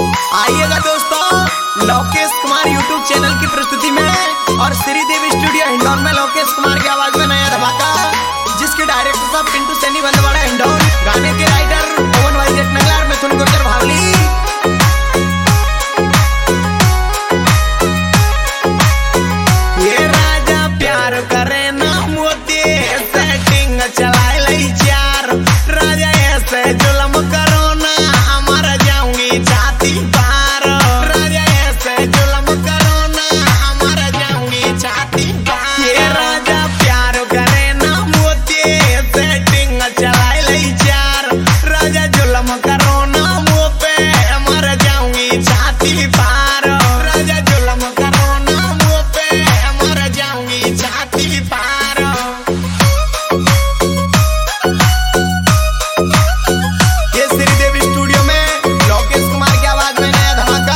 आइएगा दोस्तों Lokesh Kumar YouTube channel की प्रस्तुति में और श्रीदेवी स्टूडियो हिंडौन में लोकेश कुमार की आवाज में नया धमाका, जिसके डायरेक्टर साहब पिंटू सैनी बंदवाड़ा हिंडौन, गाने के राइटर पवन भाई जेठनगलार मिथुन गुर्जर भावली। ये राजा प्यार करे ना मोती सेटिंग चलाए लई चार, राजा ऐसे जुल्म करो ना मर जाऊंगी छाती पार, राजा ऐसे जुल्म करो ना मर जाऊंगी छाती पार। ये राजा प्यार करे ना मोती सेटिंग चलाए लई चार, राजा जुल्म करो ना मुँह पे मर जाऊंगी छाती पार, राजा जुल्म करो ना मुँह पे मर जाऊंगी छाती पार। ये श्रीदेवी स्टूडियो में लोकेश कुमार की आवाज में नया धमाका।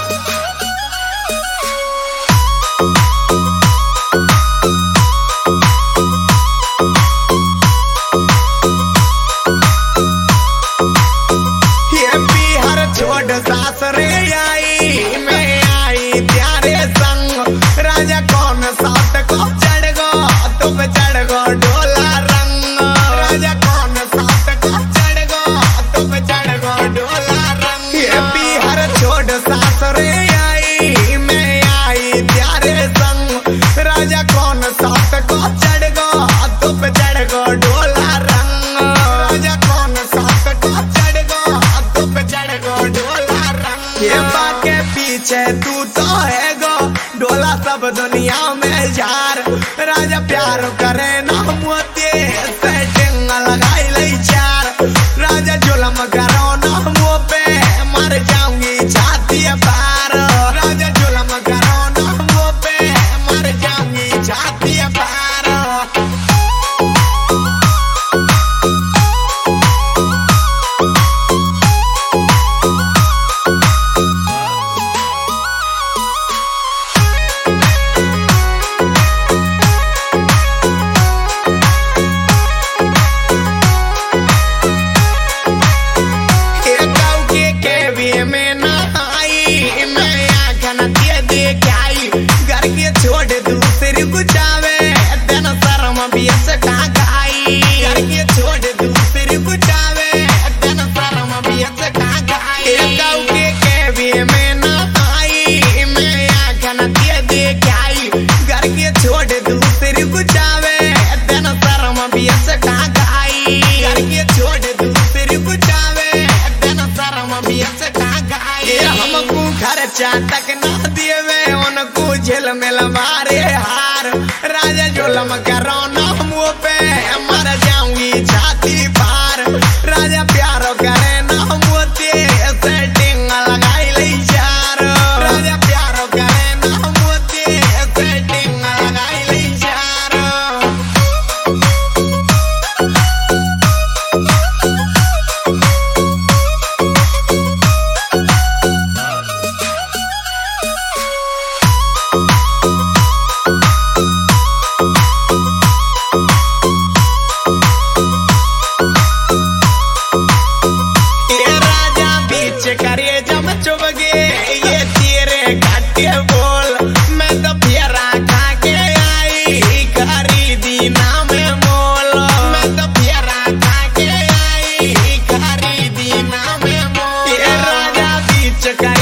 ये बिहार छोड़ सासरे आई मैं आई प्यारे संग, राजा कौन साथ को चढ़ गो तुम चढ़ गो डोला रंग, राजा कौन साथ को चढ़ गो तुम चढ़ गो डोला रंग। ये बिहार छोड़ सासरे आई मैं आई प्यारे संग, राजा कौन साथ को चढ़ गो तुम चढ़ गो डोला रंग, राजा कौन साथ को चढ़ गो तुम चढ़ गो डोला रंग। ये बाके पीछे तू तो है गो डोला सब दुनिया में जार, राजा प्यार करे ना मोती सेटिंग लगाई लई चार, राजा जुल्म करो ना मुँह पे मर जाऊंगी छाती पार, राजा जुल्म करो ना मुँह पे मर जाऊंगी छाती पार। छोड़ दूसरी गुचावे तेन शर्म भी का गाई, करके छोड़ दूसरी गुचावे तेन शर्म भी का गाई। गाँव के भी में ना आई मैं आखन दिए देखाई, करके छोड़ दूसरी गुचावे तेन शर्म भी का गाई, करके छोड़ दूसरी गुचावे तेन शर्म भी का गाई। हमको खर्चा तक ना देवे उनको झेल मिल मारे हार, राजा जुल्म करो ना मुँह पे मर जाऊंगी छाती पार, राजा प्यार करे ना मोती सेटिंग लगाई लई चार, राजा प्यार करे ना मोती सेटिंग लगाई लई चार। करे जब चुभगे ये तेरे घाटे बोल, मैं तो फेरा खा के आई खरीदी नाम मोल, मैं तो फेरा खा के आई खरीदी नाम मोल। ये राजा बीच